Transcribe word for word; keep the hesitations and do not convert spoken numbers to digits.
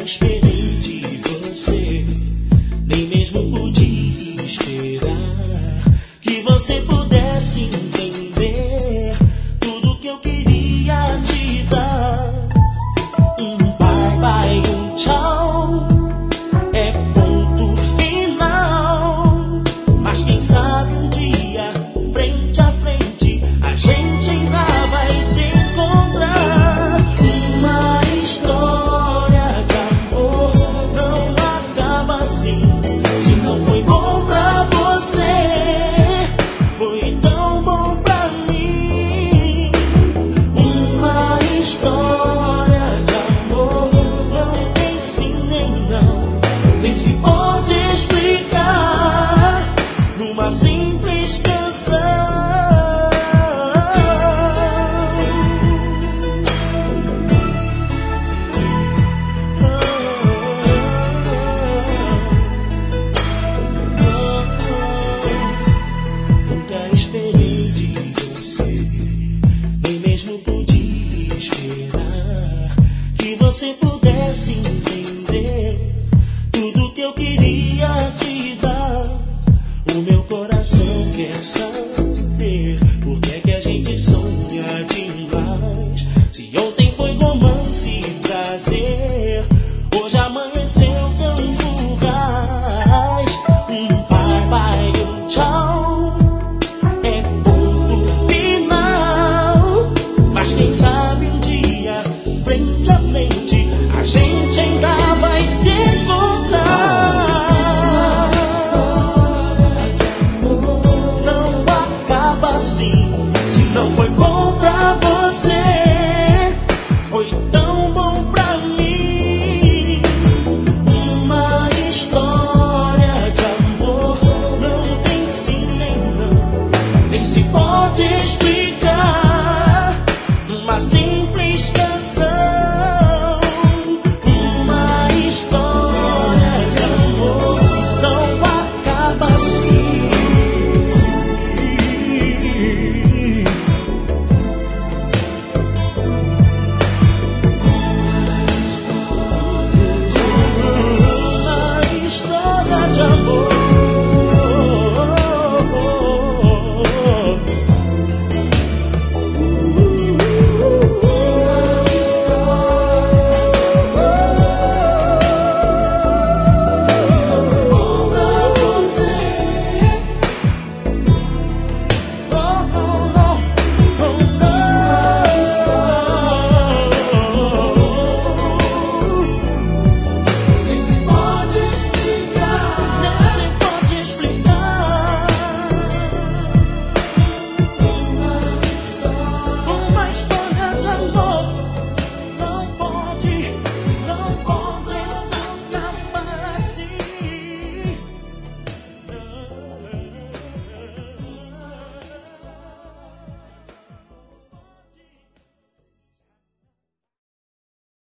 esperei de você, nem mesmo podia esperar que você pudesse entender tudo que eu queria te dar. Um bye bye, um tchau, é ponto final. Mas quem sabe um dia, frente a frente, a gente ainda vai se encontrar. Uma história de amor não acaba assim. Se não foi bom pra você, foi tão bom pra mim. Uma história de amor não tem sim nem não, nem se pode explicar numa simples canção. Nunca esperei de você, nem mesmo podia esperar que você pudesse entender tudo que eu queria te dar. O meu coração quer saber por que é que a gente sonha demais. Se ontem foi romance e prazer, hoje amanheceu